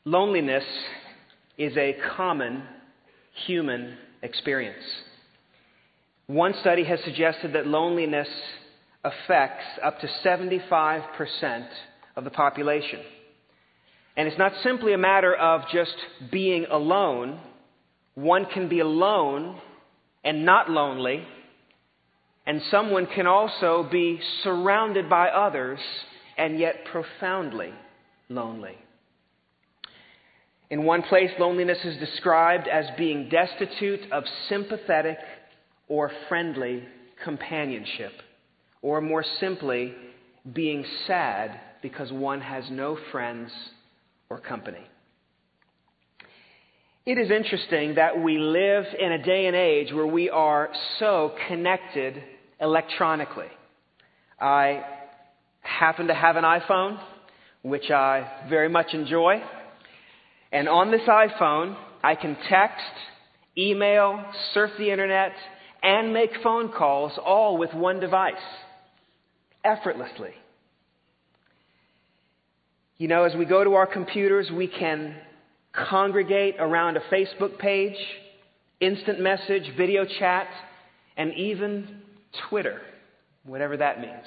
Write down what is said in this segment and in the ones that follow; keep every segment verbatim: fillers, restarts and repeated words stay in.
Loneliness is a common human experience. One study has suggested that loneliness affects up to seventy-five percent of the population. And it's not simply a matter of just being alone. One can be alone and not lonely, and someone can also be surrounded by others and yet profoundly lonely. In one place, loneliness is described as being destitute of sympathetic or friendly companionship, or more simply, being sad because one has no friends or company. It is interesting that we live in a day and age where we are so connected electronically. I happen to have an iPhone, which I very much enjoy. And on this iPhone, I can text, email, surf the internet, and make phone calls all with one device, effortlessly. You know, as we go to our computers, we can congregate around a Facebook page, instant message, video chat, and even Twitter, whatever that means.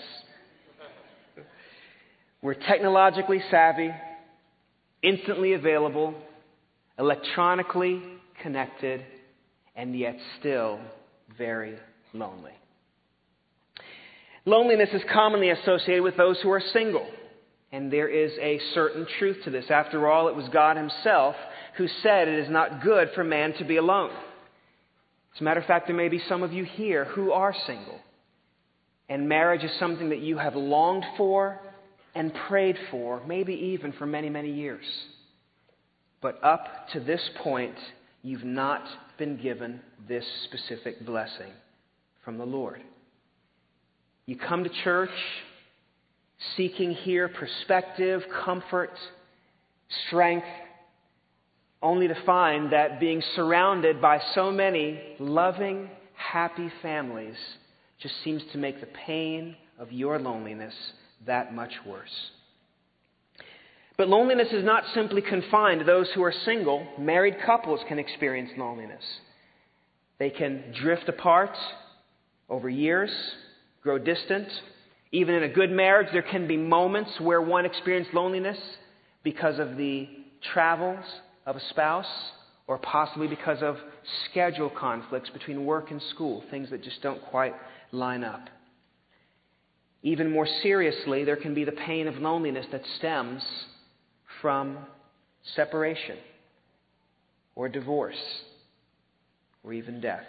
We're technologically savvy, instantly available, electronically connected, and yet still very lonely. Loneliness is commonly associated with those who are single. And there is a certain truth to this. After all, it was God Himself who said it is not good for man to be alone. As a matter of fact, there may be some of you here who are single. And marriage is something that you have longed for and prayed for, maybe even for many, many years. But up to this point, you've not been given this specific blessing from the Lord. You come to church seeking here perspective, comfort, strength, only to find that being surrounded by so many loving, happy families just seems to make the pain of your loneliness that much worse. But loneliness is not simply confined to those who are single. Married couples can experience loneliness. They can drift apart over years, grow distant. Even in a good marriage, there can be moments where one experiences loneliness because of the travels of a spouse, or possibly because of schedule conflicts between work and school, things that just don't quite line up. Even more seriously, there can be the pain of loneliness that stems from separation, or divorce, or even death.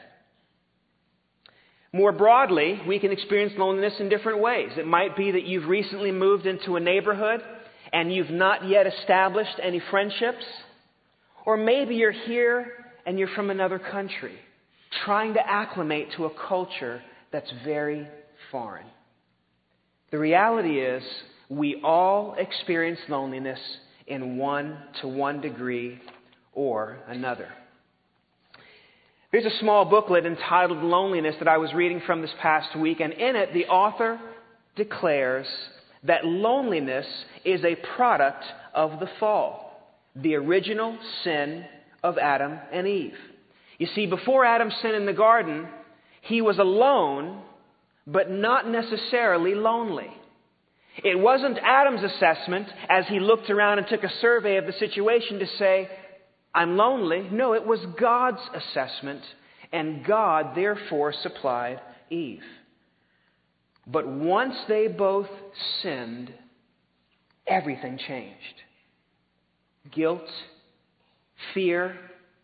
More broadly, we can experience loneliness in different ways. It might be that you've recently moved into a neighborhood and you've not yet established any friendships. Or maybe you're here and you're from another country, trying to acclimate to a culture that's very foreign. The reality is, we all experience loneliness in one to one degree or another. There's a small booklet entitled Loneliness that I was reading from this past week, and in it the author declares that loneliness is a product of the fall, the original sin of Adam and Eve. You see, before Adam's sin in the garden, he was alone, but not necessarily lonely. It wasn't Adam's assessment as he looked around and took a survey of the situation to say, I'm lonely. No, it was God's assessment, and God therefore supplied Eve. But once they both sinned, everything changed. Guilt, fear,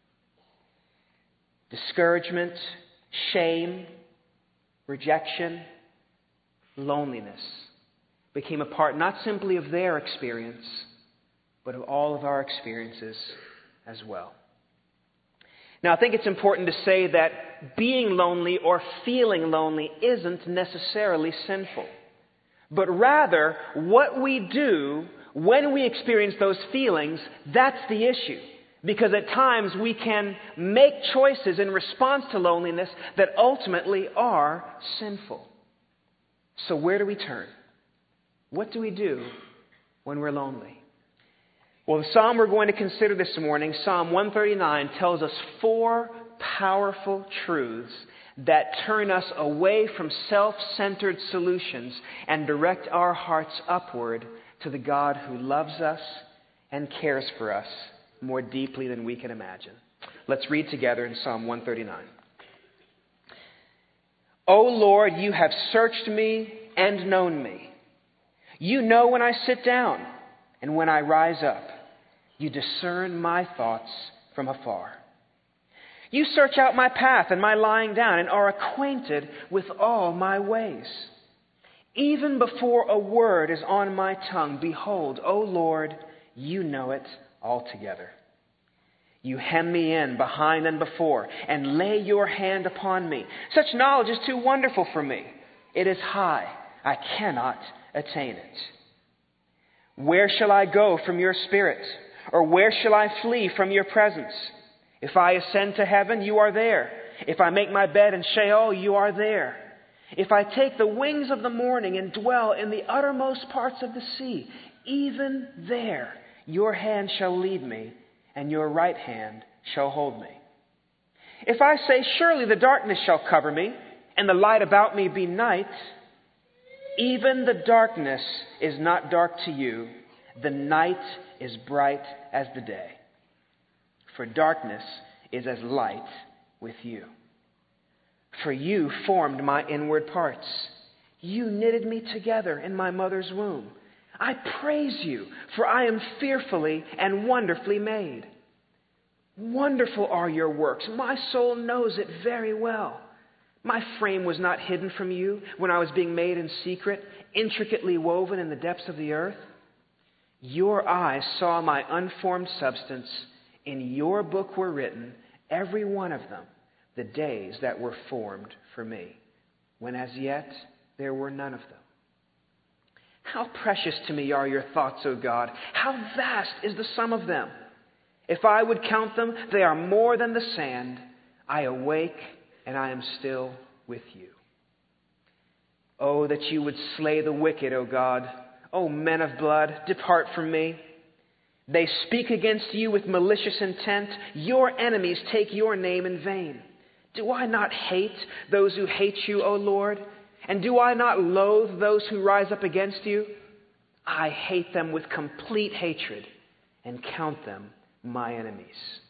discouragement, shame, rejection, loneliness became a part not simply of their experience, but of all of our experiences as well. Now, I think it's important to say that being lonely or feeling lonely isn't necessarily sinful. But rather, what we do when we experience those feelings, that's the issue. Because at times we can make choices in response to loneliness that ultimately are sinful. So where do we turn? What do we do when we're lonely? Well, the psalm we're going to consider this morning, Psalm one thirty-nine, tells us four powerful truths that turn us away from self-centered solutions and direct our hearts upward to the God who loves us and cares for us more deeply than we can imagine. Let's read together in Psalm one thirty-nine. O Lord, you have searched me and known me. You know when I sit down and when I rise up. You discern my thoughts from afar. You search out my path and my lying down and are acquainted with all my ways. Even before a word is on my tongue, behold, O Lord, you know it altogether. You hem me in behind and before and lay your hand upon me. Such knowledge is too wonderful for me. It is high. I cannot attain it. Where shall I go from your spirit? Or where shall I flee from your presence? If I ascend to heaven, you are there. If I make my bed in Sheol, you are there. If I take the wings of the morning and dwell in the uttermost parts of the sea, even there your hand shall lead me, and your right hand shall hold me. If I say, surely the darkness shall cover me, and the light about me be night, even the darkness is not dark to you. The night is bright as the day. For darkness is as light with you. For you formed my inward parts. You knitted me together in my mother's womb. I praise you, for I am fearfully and wonderfully made. Wonderful are your works. My soul knows it very well. My frame was not hidden from you when I was being made in secret, intricately woven in the depths of the earth. Your eyes saw my unformed substance. In your book were written, every one of them, the days that were formed for me, when as yet there were none of them. How precious to me are your thoughts, O God! How vast is the sum of them! If I would count them, they are more than the sand. I awake, and I am still with you. Oh, that you would slay the wicked, O God! O men of blood, depart from me. They speak against you with malicious intent. Your enemies take your name in vain. Do I not hate those who hate you, O Lord? And do I not loathe those who rise up against you? I hate them with complete hatred and count them my enemies.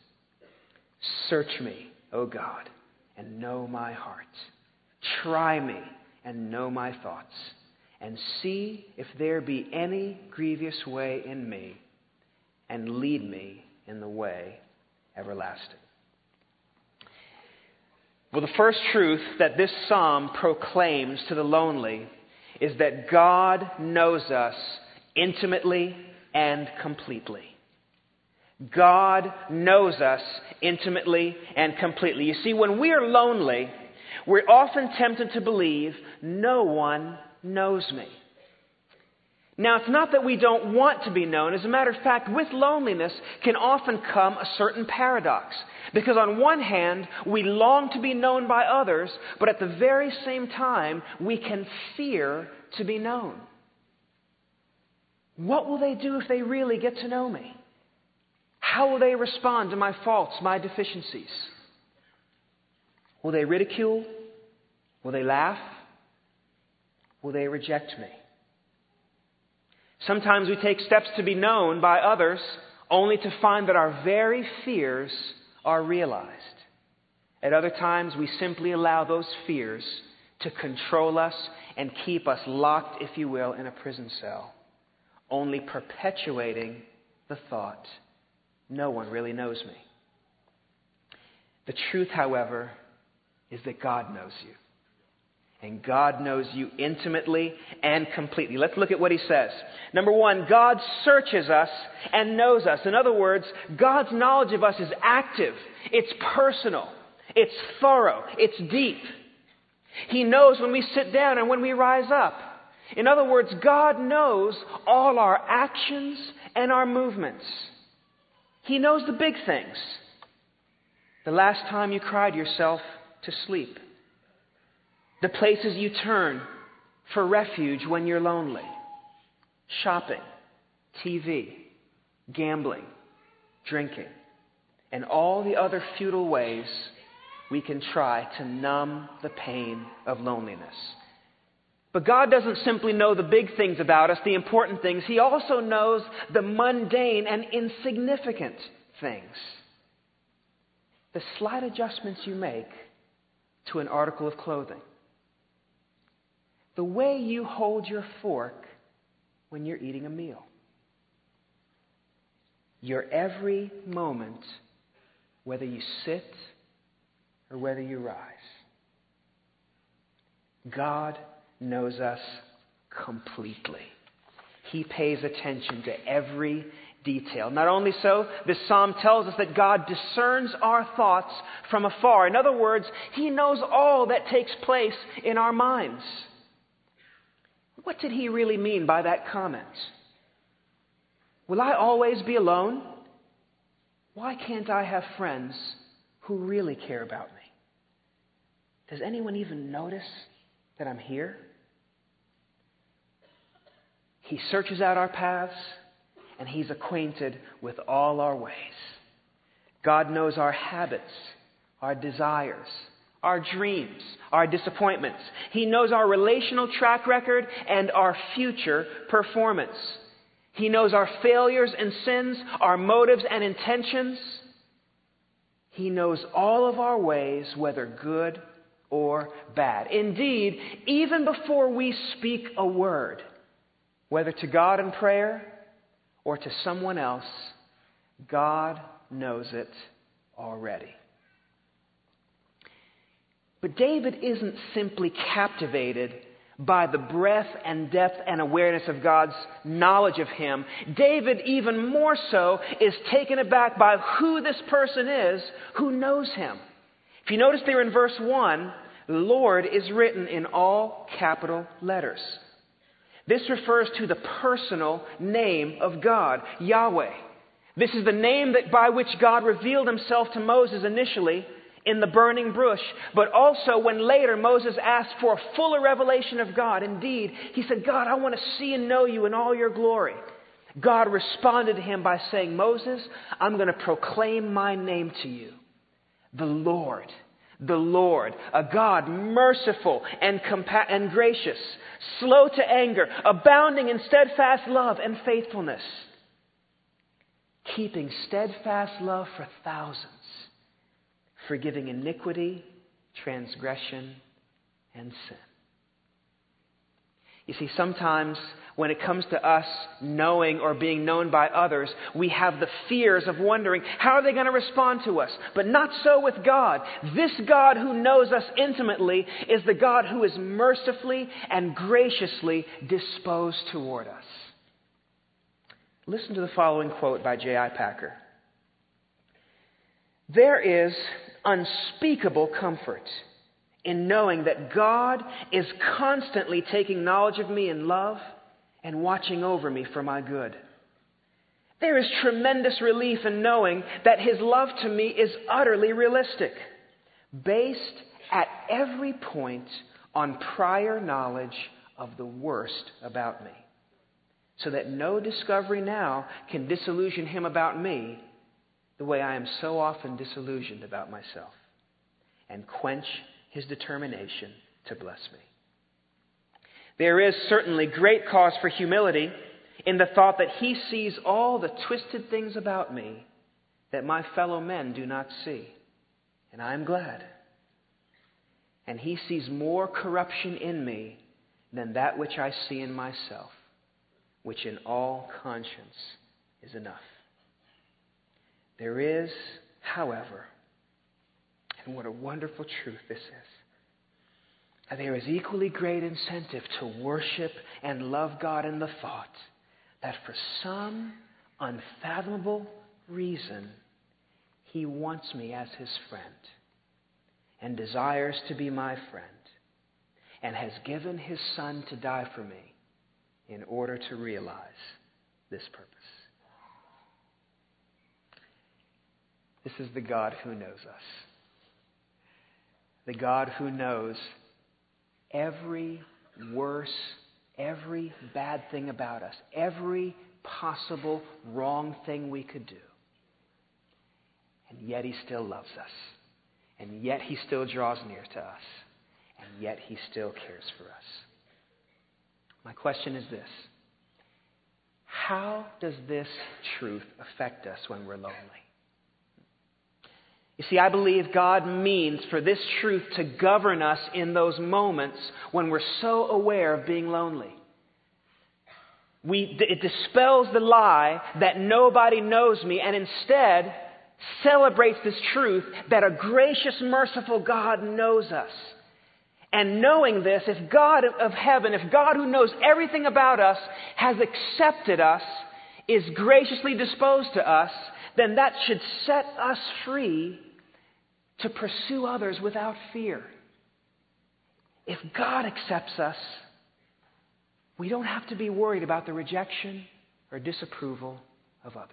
Search me, O God, and know my heart. Try me and know my thoughts, and see if there be any grievous way in me, and lead me in the way everlasting. Well, the first truth that this psalm proclaims to the lonely is that God knows us intimately and completely. God knows us intimately and completely. You see, when we are lonely, we're often tempted to believe no one knows me. Now, it's not that we don't want to be known. As a matter of fact, with loneliness can often come a certain paradox. Because on one hand, we long to be known by others, but at the very same time, we can fear to be known. What will they do if they really get to know me? How will they respond to my faults, my deficiencies? Will they ridicule? Will they laugh? Will they reject me? Sometimes we take steps to be known by others only to find that our very fears are realized. At other times, we simply allow those fears to control us and keep us locked, if you will, in a prison cell, only perpetuating the thought, no one really knows me. The truth, however, is that God knows you. And God knows you intimately and completely. Let's look at what he says. Number one, God searches us and knows us. In other words, God's knowledge of us is active. It's personal. It's thorough. It's deep. He knows when we sit down and when we rise up. In other words, God knows all our actions and our movements. He knows the big things. The last time you cried yourself to sleep. The places you turn for refuge when you're lonely. Shopping, T V, gambling, drinking, and all the other futile ways we can try to numb the pain of loneliness. But God doesn't simply know the big things about us, the important things. He also knows the mundane and insignificant things. The slight adjustments you make to an article of clothing. The way you hold your fork when you're eating a meal. Your every moment, whether you sit or whether you rise. God knows us completely. He pays attention to every detail. Not only so, this psalm tells us that God discerns our thoughts from afar. In other words, He knows all that takes place in our minds. What did He really mean by that comment? Will I always be alone? Why can't I have friends who really care about me? Does anyone even notice that I'm here? He searches out our paths, and He's acquainted with all our ways. God knows our habits, our desires, our dreams, our disappointments. He knows our relational track record and our future performance. He knows our failures and sins, our motives and intentions. He knows all of our ways, whether good or bad. Indeed, even before we speak a word, whether to God in prayer or to someone else, God knows it already. But David isn't simply captivated by the breadth and depth and awareness of God's knowledge of Him. David, even more so, is taken aback by who this person is who knows Him. If you notice there in verse one, Lord is written in all capital letters. This refers to the personal name of God, Yahweh. This is the name that by which God revealed Himself to Moses initially in the burning bush, but also when later Moses asked for a fuller revelation of God. Indeed, he said, God, I want to see and know you in all your glory. God responded to him by saying, Moses, I'm going to proclaim my name to you, the Lord. The Lord, a God merciful and, compa- and gracious, slow to anger, abounding in steadfast love and faithfulness, keeping steadfast love for thousands, forgiving iniquity, transgression, and sin. You see, sometimes when it comes to us knowing or being known by others, we have the fears of wondering, how are they going to respond to us? But not so with God. This God who knows us intimately is the God who is mercifully and graciously disposed toward us. Listen to the following quote by J I Packer. There is unspeakable comfort in knowing that God is constantly taking knowledge of me in love and watching over me for my good. There is tremendous relief in knowing that His love to me is utterly realistic, based at every point on prior knowledge of the worst about me, so that no discovery now can disillusion Him about me the way I am so often disillusioned about myself, and quench His determination to bless me. There is certainly great cause for humility in the thought that He sees all the twisted things about me that my fellow men do not see. And I am glad. And He sees more corruption in me than that which I see in myself, which in all conscience is enough. There is, however, and what a wonderful truth this is, there is equally great incentive to worship and love God in the thought that for some unfathomable reason, He wants me as His friend and desires to be my friend and has given His Son to die for me in order to realize this purpose. This is the God who knows us. The God who knows every worse, every bad thing about us, every possible wrong thing we could do. And yet he still loves us. And yet he still draws near to us. And yet he still cares for us. My question is this. How does this truth affect us when we're lonely? You see, I believe God means for this truth to govern us in those moments when we're so aware of being lonely. We, it dispels the lie that nobody knows me and instead celebrates this truth that a gracious, merciful God knows us. And knowing this, if God of heaven, if God who knows everything about us has accepted us, is graciously disposed to us, then that should set us free to pursue others without fear. If God accepts us, we don't have to be worried about the rejection or disapproval of others.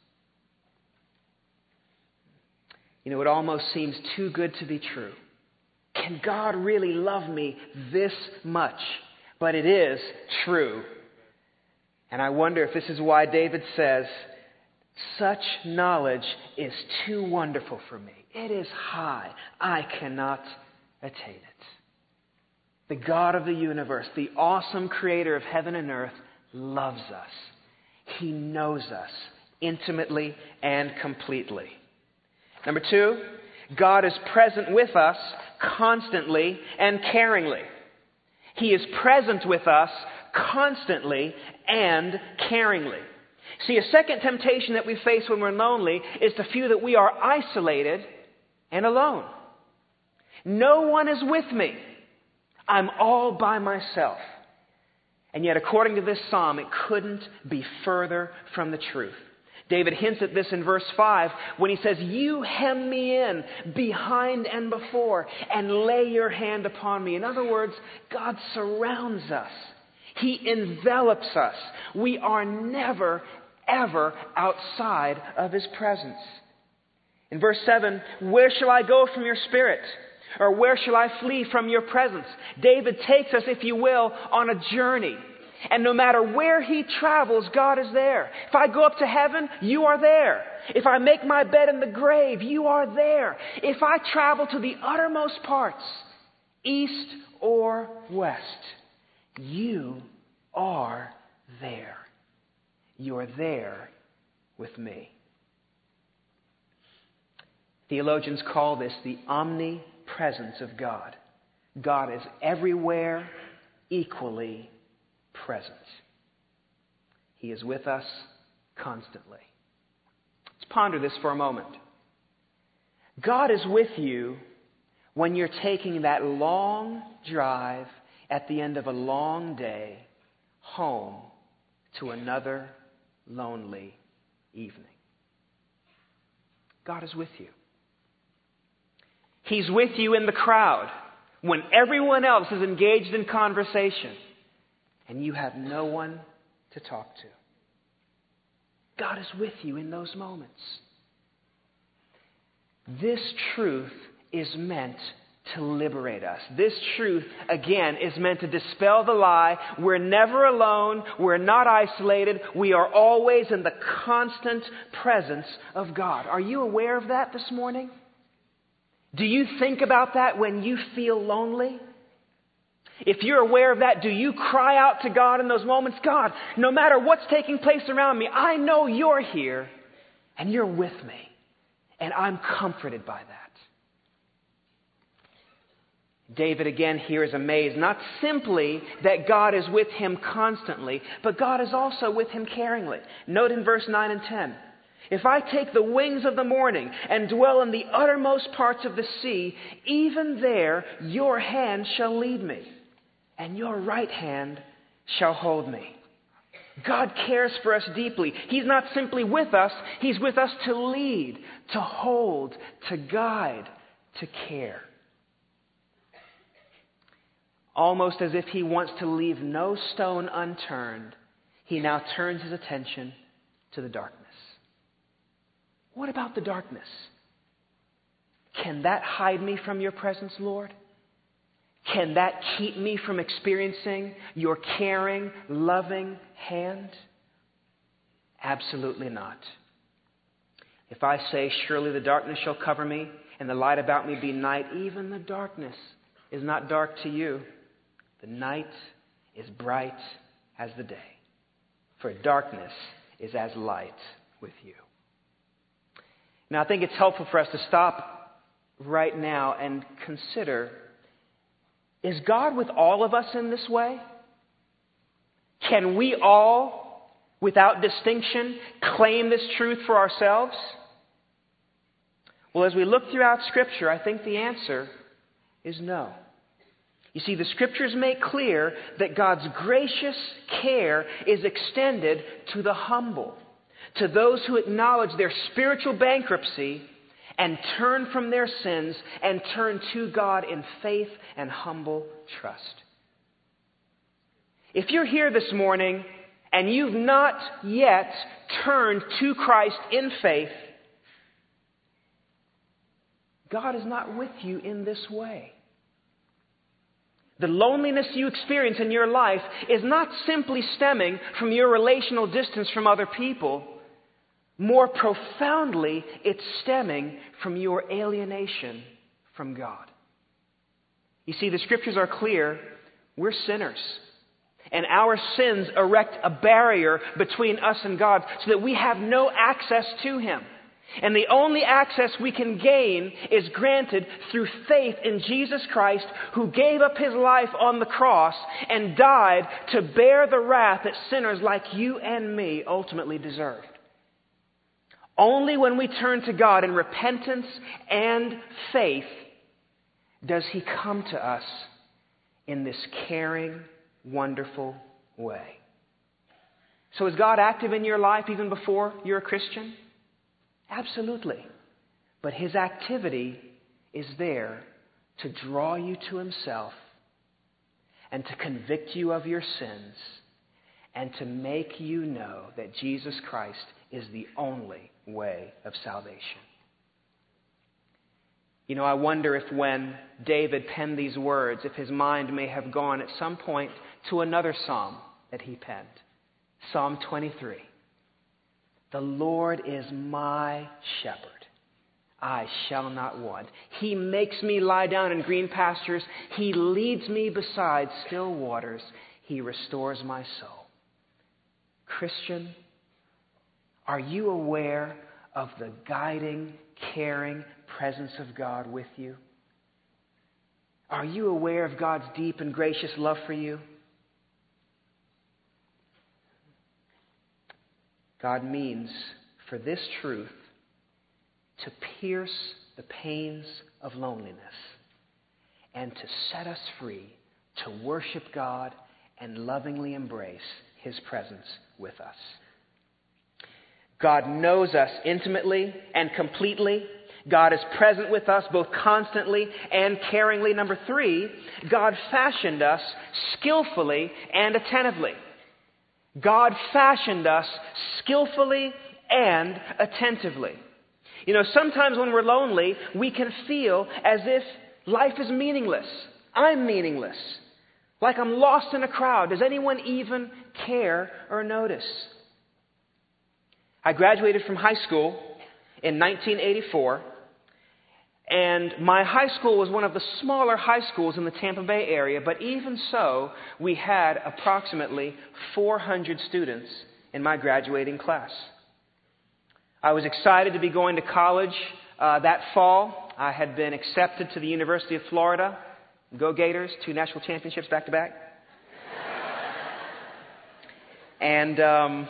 You know, it almost seems too good to be true. Can God really love me this much? But it is true. And I wonder if this is why David says, such knowledge is too wonderful for me. It is high. I cannot attain it. The God of the universe, the awesome creator of heaven and earth, loves us. He knows us intimately and completely. Number two, God is present with us constantly and caringly. He is present with us constantly and caringly. See, a second temptation that we face when we're lonely is to feel that we are isolated and alone. No one is with me. I'm all by myself. And yet, according to this psalm, it couldn't be further from the truth. David hints at this in verse five when he says, you hem me in behind and before and lay your hand upon me. In other words, God surrounds us. He envelops us. We are never, ever outside of His presence. In verse seven, where shall I go from your spirit? Or where shall I flee from your presence? David takes us, if you will, on a journey. And no matter where he travels, God is there. If I go up to heaven, you are there. If I make my bed in the grave, you are there. If I travel to the uttermost parts, east or west, you are there. You're there with me. Theologians call this the omnipresence of God. God is everywhere equally present. He is with us constantly. Let's ponder this for a moment. God is with you when you're taking that long drive at the end of a long day home to another lonely evening. God is with you. He's with you in the crowd when everyone else is engaged in conversation and you have no one to talk to. God is with you in those moments. This truth is meant to liberate us. This truth, again, is meant to dispel the lie. We're never alone. We're not isolated. We are always in the constant presence of God. Are you aware of that this morning? Do you think about that when you feel lonely? If you're aware of that, do you cry out to God in those moments? God, no matter what's taking place around me, I know you're here and you're with me. And I'm comforted by that. David again here is amazed, not simply that God is with him constantly, but God is also with him caringly. Note in verse nine and ten. If I take the wings of the morning and dwell in the uttermost parts of the sea, even there your hand shall lead me, and your right hand shall hold me. God cares for us deeply. He's not simply with us, He's with us to lead, to hold, to guide, to care. Almost as if He wants to leave no stone unturned, He now turns His attention to the darkness. What about the darkness? Can that hide me from your presence, Lord? Can that keep me from experiencing your caring, loving hand? Absolutely not. If I say, surely the darkness shall cover me, and the light about me be night, even the darkness is not dark to you. The night is bright as the day, for darkness is as light with you. Now, I think it's helpful for us to stop right now and consider, is God with all of us in this way? Can we all, without distinction, claim this truth for ourselves? Well, as we look throughout Scripture, I think the answer is no. You see, the Scriptures make clear that God's gracious care is extended to the humble, to those who acknowledge their spiritual bankruptcy and turn from their sins and turn to God in faith and humble trust. If you're here this morning and you've not yet turned to Christ in faith, God is not with you in this way. The loneliness you experience in your life is not simply stemming from your relational distance from other people. More profoundly, it's stemming from your alienation from God. You see, the Scriptures are clear. We're sinners. And our sins erect a barrier between us and God so that we have no access to Him. And the only access we can gain is granted through faith in Jesus Christ, who gave up His life on the cross and died to bear the wrath that sinners like you and me ultimately deserved. Only when we turn to God in repentance and faith does He come to us in this caring, wonderful way. So is God active in your life even before you're a Christian? Absolutely. But His activity is there to draw you to Himself and to convict you of your sins and to make you know that Jesus Christ is the only way of salvation. You know, I wonder if when David penned these words, if his mind may have gone at some point to another psalm that he penned, Psalm twenty-three. The Lord is my shepherd. I shall not want. He makes me lie down in green pastures. He leads me beside still waters. He restores my soul. Christian, are you aware of the guiding, caring presence of God with you? Are you aware of God's deep and gracious love for you? God means for this truth to pierce the pains of loneliness and to set us free to worship God and lovingly embrace His presence with us. God knows us intimately and completely. God is present with us both constantly and caringly. Number three, God fashioned us skillfully and attentively. God fashioned us skillfully and attentively. You know, sometimes when we're lonely, we can feel as if life is meaningless. I'm meaningless. Like I'm lost in a crowd. Does anyone even care or notice? I graduated from high school in nineteen eighty-four, and my high school was one of the smaller high schools in the Tampa Bay area, but even so, we had approximately four hundred students in my graduating class. I was excited to be going to college uh, that fall. I had been accepted to the University of Florida. Go Gators, two national championships back to back. And um,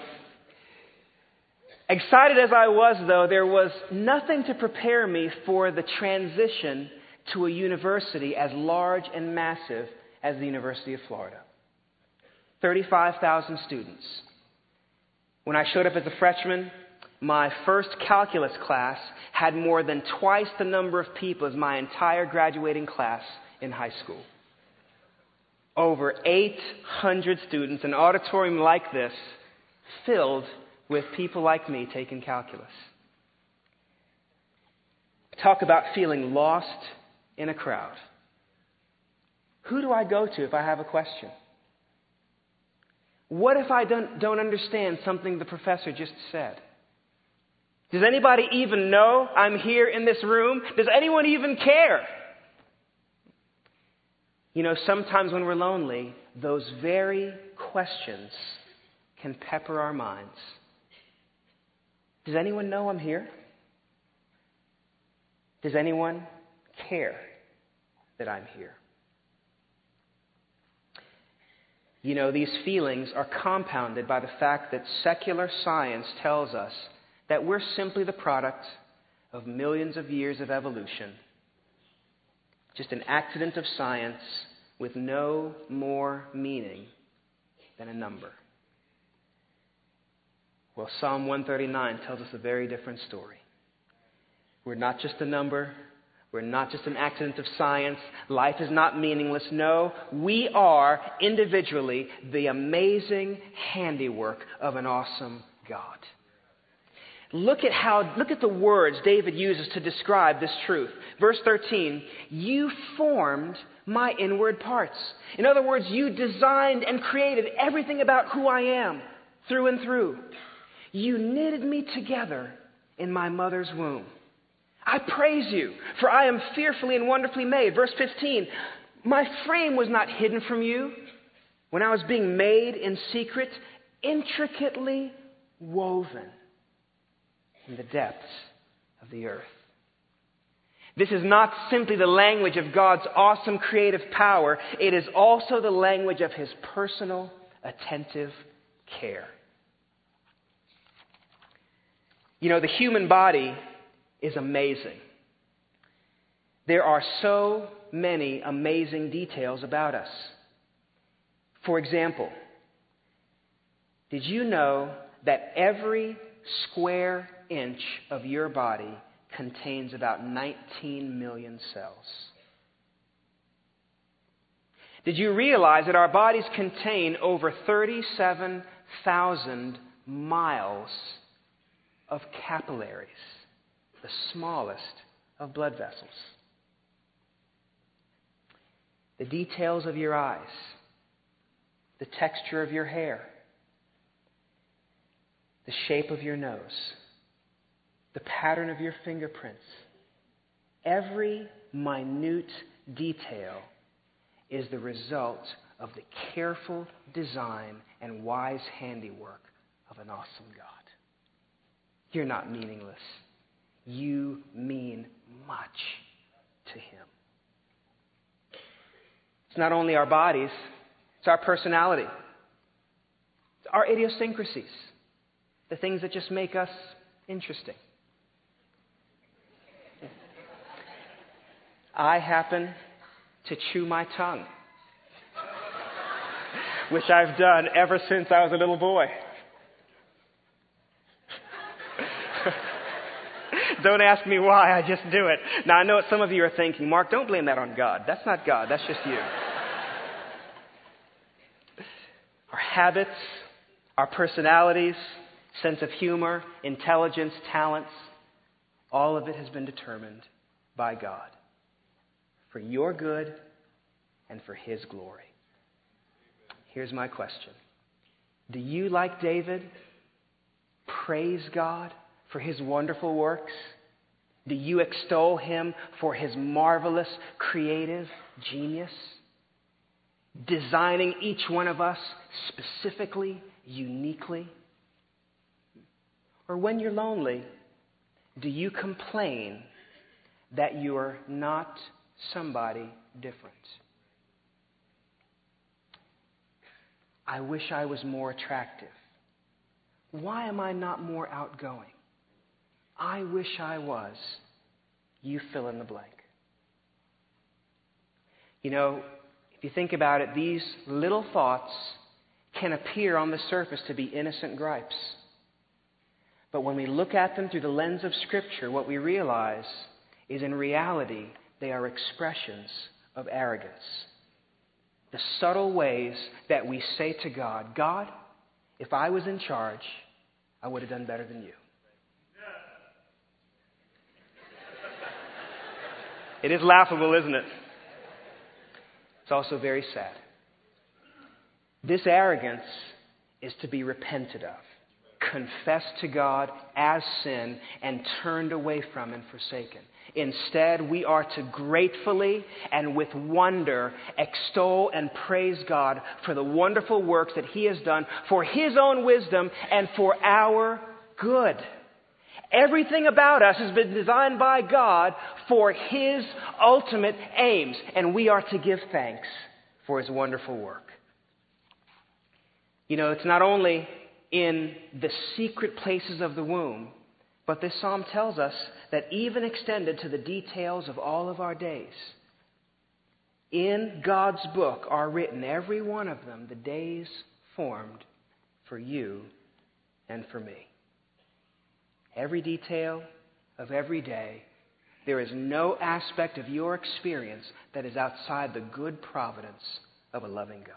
excited as I was, though, there was nothing to prepare me for the transition to a university as large and massive as the University of Florida. thirty-five thousand students. When I showed up as a freshman, my first calculus class had more than twice the number of people as my entire graduating class in high school. Over eight hundred students, an auditorium like this, filled with people like me taking calculus. Talk about feeling lost in a crowd. Who do I go to if I have a question? What if I don't, don't understand something the professor just said? Does anybody even know I'm here in this room? Does anyone even care? You know, sometimes when we're lonely, those very questions can pepper our minds. Does anyone know I'm here? Does anyone care that I'm here? You know, these feelings are compounded by the fact that secular science tells us that we're simply the product of millions of years of evolution. Just an accident of science with no more meaning than a number. Well, Psalm one thirty-nine tells us a very different story. We're not just a number. We're not just an accident of science. Life is not meaningless. No, we are individually the amazing handiwork of an awesome God. Look at how, look at the words David uses to describe this truth. Verse thirteen, you formed my inward parts. In other words, you designed and created everything about who I am through and through. You knitted me together in my mother's womb. I praise you, for I am fearfully and wonderfully made. Verse fifteen, my frame was not hidden from you when I was being made in secret, intricately woven in the depths of the earth. This is not simply the language of God's awesome creative power. It is also the language of His personal, attentive care. You know, the human body is amazing. There are so many amazing details about us. For example, did you know that every square inch of your body contains about nineteen million cells? Did you realize that our bodies contain over thirty-seven thousand miles of capillaries? The smallest of blood vessels. The details of your eyes, the texture of your hair, the shape of your nose, the pattern of your fingerprints. Every minute detail is the result of the careful design and wise handiwork of an awesome God. You're not meaningless. You mean much to Him. It's not only our bodies, it's our personality. It's our idiosyncrasies, the things that just make us interesting. I happen to chew my tongue, which I've done ever since I was a little boy. Don't ask me why, I just do it. Now, I know what some of you are thinking. Mark, don't blame that on God. That's not God, that's just you. Our habits, our personalities, sense of humor, intelligence, talents, all of it has been determined by God for your good and for His glory. Here's my question. Do you, like David, praise God for His wonderful works? Do you extol Him for His marvelous creative genius? Designing each one of us specifically, uniquely? Or when you're lonely, do you complain that you're not somebody different? I wish I was more attractive. Why am I not more outgoing? I wish I was. You fill in the blank. You know, if you think about it, these little thoughts can appear on the surface to be innocent gripes. But when we look at them through the lens of Scripture, what we realize is in reality they are expressions of arrogance. The subtle ways that we say to God, God, if I was in charge, I would have done better than you. It is laughable, isn't it? It's also very sad. This arrogance is to be repented of, confessed to God as sin, and turned away from and forsaken. Instead, we are to gratefully and with wonder extol and praise God for the wonderful works that He has done for His own wisdom and for our good. Everything about us has been designed by God for His ultimate aims, and we are to give thanks for His wonderful work. You know, it's not only in the secret places of the womb, but this psalm tells us that even extended to the details of all of our days, in God's book are written, every one of them, the days formed for you and for me. Every detail of every day. There is no aspect of your experience that is outside the good providence of a loving God.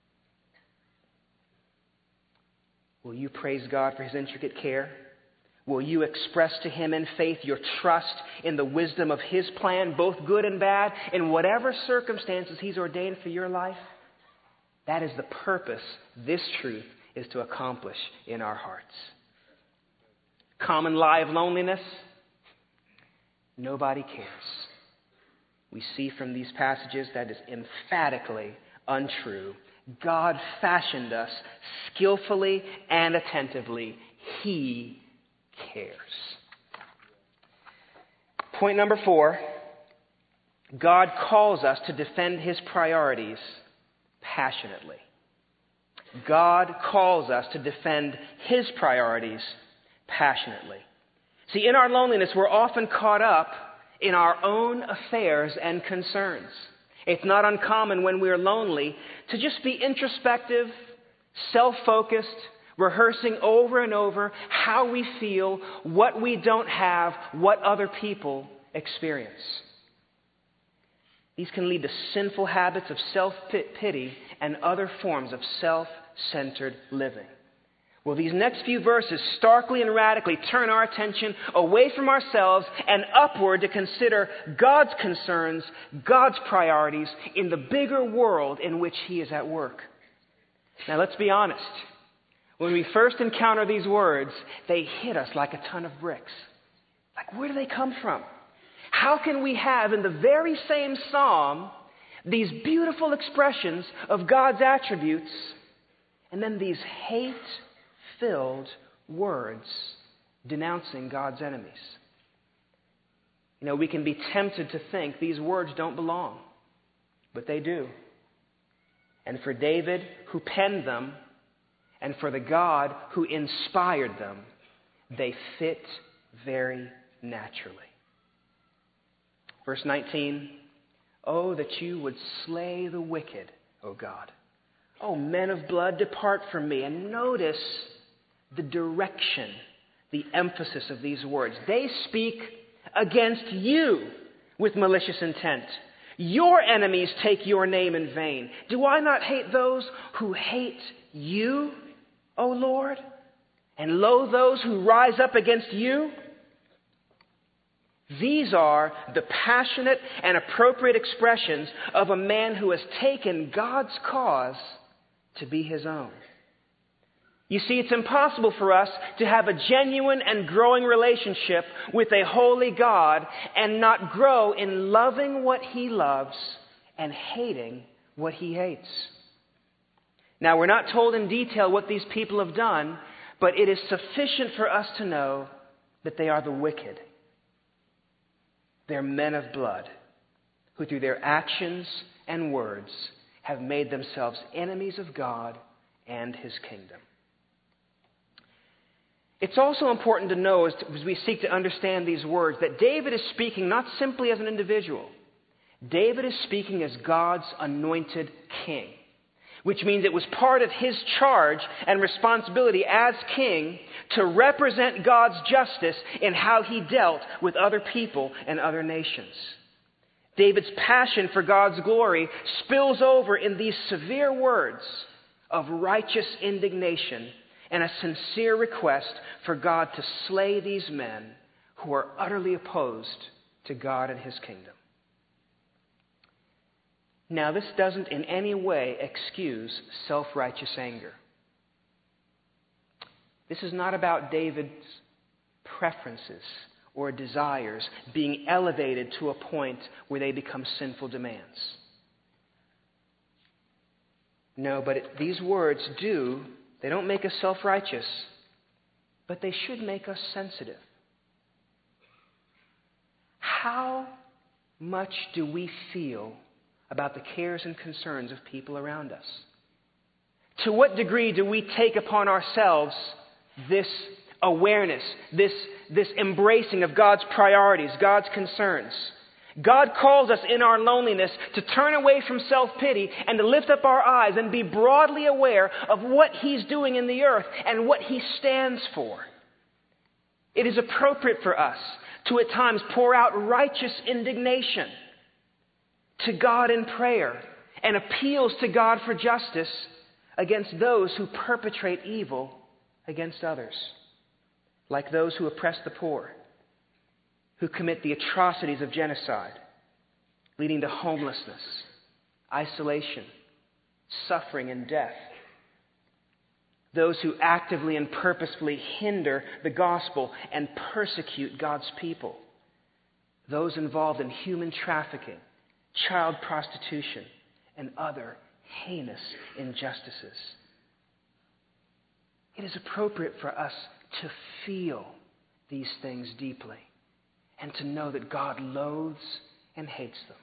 Will you praise God for His intricate care? Will you express to Him in faith your trust in the wisdom of His plan, both good and bad, in whatever circumstances He's ordained for your life? That is the purpose this truth is to accomplish in our hearts. Common lie of loneliness? Nobody cares. We see from these passages that is emphatically untrue. God fashioned us skillfully and attentively. He cares. Point number four, God calls us to defend His priorities passionately. God calls us to defend His priorities passionately. See, in our loneliness, we're often caught up in our own affairs and concerns. It's not uncommon when we're lonely to just be introspective, self-focused, rehearsing over and over how we feel, what we don't have, what other people experience. These can lead to sinful habits of self-pity and other forms of self-centered living. Well, these next few verses starkly and radically turn our attention away from ourselves and upward to consider God's concerns, God's priorities in the bigger world in which He is at work. Now, let's be honest. When we first encounter these words, they hit us like a ton of bricks. Like, where do they come from? How can we have in the very same psalm these beautiful expressions of God's attributes and then these hate-filled words denouncing God's enemies? You know, we can be tempted to think these words don't belong, but they do. And for David, who penned them, and for the God who inspired them, they fit very naturally. Verse nineteen, oh, that you would slay the wicked, O God. Oh, men of blood, depart from me. And notice the direction, the emphasis of these words. They speak against you with malicious intent. Your enemies take your name in vain. Do I not hate those who hate you, O Lord, and loathe those who rise up against you? These are the passionate and appropriate expressions of a man who has taken God's cause to be his own. You see, it's impossible for us to have a genuine and growing relationship with a holy God and not grow in loving what He loves and hating what He hates. Now, we're not told in detail what these people have done, but it is sufficient for us to know that they are the wicked. They're men of blood who through their actions and words have made themselves enemies of God and His kingdom. It's also important to know as, to, as we seek to understand these words that David is speaking not simply as an individual. David is speaking as God's anointed king, which means it was part of his charge and responsibility as king to represent God's justice in how He dealt with other people and other nations. David's passion for God's glory spills over in these severe words of righteous indignation and a sincere request for God to slay these men who are utterly opposed to God and His kingdom. Now, this doesn't in any way excuse self-righteous anger. This is not about David's preferences or desires being elevated to a point where they become sinful demands. No, but it, these words do, they don't make us self-righteous, but they should make us sensitive. How much do we feel about the cares and concerns of people around us? To what degree do we take upon ourselves this awareness, this, this embracing of God's priorities, God's concerns? God calls us in our loneliness to turn away from self-pity and to lift up our eyes and be broadly aware of what He's doing in the earth and what He stands for. It is appropriate for us to at times pour out righteous indignation to God in prayer and appeals to God for justice against those who perpetrate evil against others, like those who oppress the poor, who commit the atrocities of genocide, leading to homelessness, isolation, suffering, and death. Those who actively and purposefully hinder the gospel and persecute God's people. Those involved in human trafficking, child prostitution, and other heinous injustices. It is appropriate for us to feel these things deeply and to know that God loathes and hates them.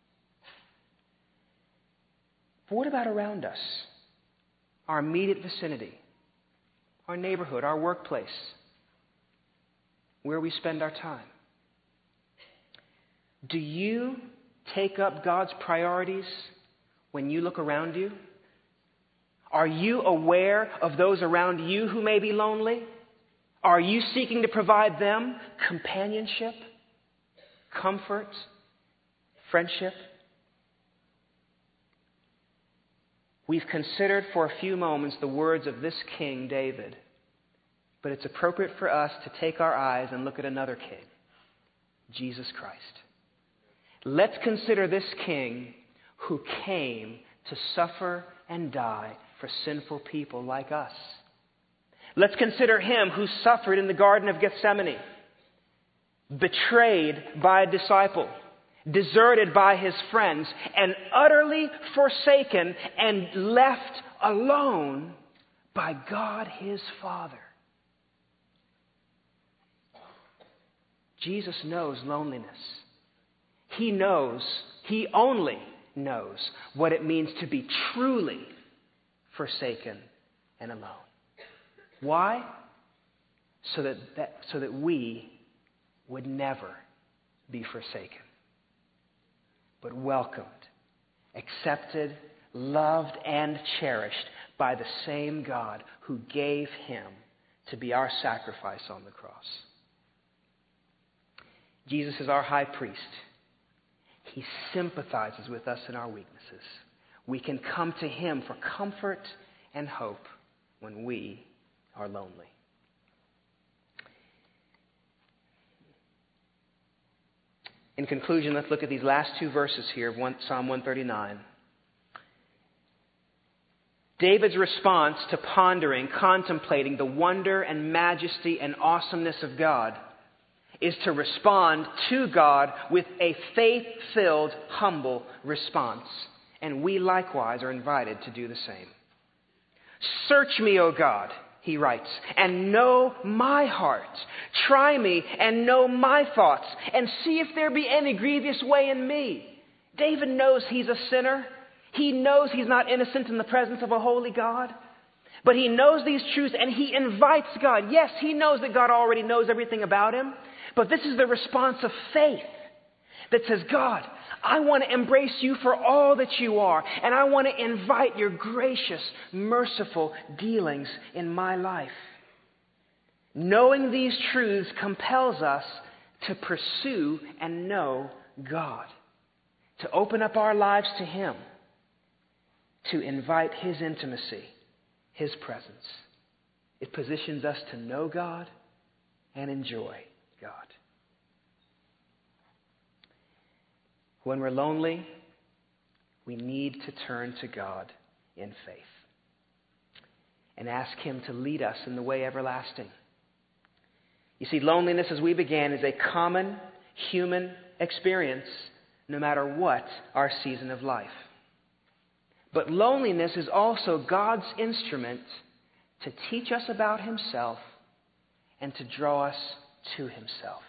But what about around us? Our immediate vicinity, our neighborhood, our workplace, where we spend our time. Do you take up God's priorities when you look around you? Are you aware of those around you who may be lonely? Are you seeking to provide them companionship, comfort, friendship? We've considered for a few moments the words of this King David, but it's appropriate for us to take our eyes and look at another king, Jesus Christ. Let's consider this King who came to suffer and die for sinful people like us. Let's consider Him who suffered in the Garden of Gethsemane, betrayed by a disciple, deserted by His friends, and utterly forsaken and left alone by God His Father. Jesus knows loneliness. He knows, He only knows what it means to be truly forsaken and alone. Why? So that, that, so that we would never be forsaken, but welcomed, accepted, loved, and cherished by the same God who gave Him to be our sacrifice on the cross. Jesus is our high priest. He sympathizes with us in our weaknesses. We can come to Him for comfort and hope when we are lonely. In conclusion, let's look at these last two verses here of Psalm one thirty-nine. David's response to pondering, contemplating the wonder and majesty and awesomeness of God is to respond to God with a faith-filled, humble response. And we likewise are invited to do the same. Search me, O God, he writes, and know my heart. Try me and know my thoughts, and see if there be any grievous way in me. David knows he's a sinner. He knows he's not innocent in the presence of a holy God. But he knows these truths and he invites God. Yes, he knows that God already knows everything about him. But this is the response of faith that says, God, I want to embrace you for all that you are. And I want to invite your gracious, merciful dealings in my life. Knowing these truths compels us to pursue and know God. To open up our lives to Him. To invite His intimacy, His presence. It positions us to know God and enjoy God. When we're lonely, we need to turn to God in faith. and ask Him to lead us in the way everlasting. You see, loneliness, as we began, is a common human experience no matter what our season of life. But loneliness is also God's instrument to teach us about Himself and to draw us to Himself.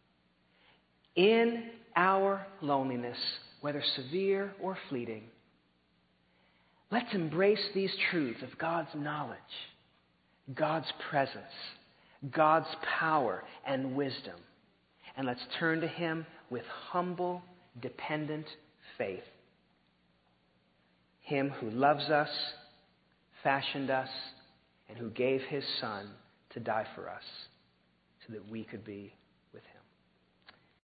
In our loneliness, whether severe or fleeting, let's embrace these truths of God's knowledge, God's presence, God's power and wisdom, and let's turn to Him with humble, dependent faith. Him who loves us, fashioned us, and who gave His Son to die for us so that we could be